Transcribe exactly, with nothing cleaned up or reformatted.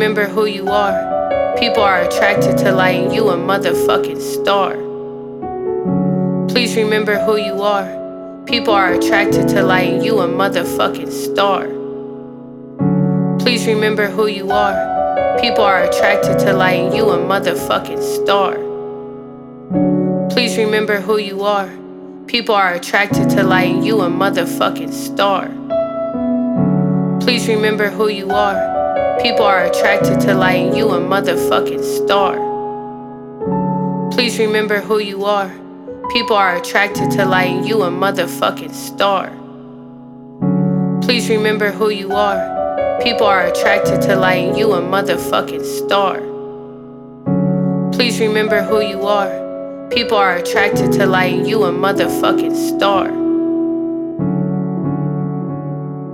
remember who you are. People are attracted to lighting you a motherfucking star. Please remember who you are. People are attracted to lighting you a motherfucking star. Please remember who you are. People are attracted to lighting you a motherfucking star. Please remember who you are. People are attracted to lighting you a motherfucking star. Please remember who you are. People are attracted to lighting you a motherfucking star. Please remember who you are. People are attracted to lighting you a motherfucking star. Please remember who you are. People are attracted to lighting you a motherfucking star. Please remember who you are. People are attracted to lighting you a motherfucking star.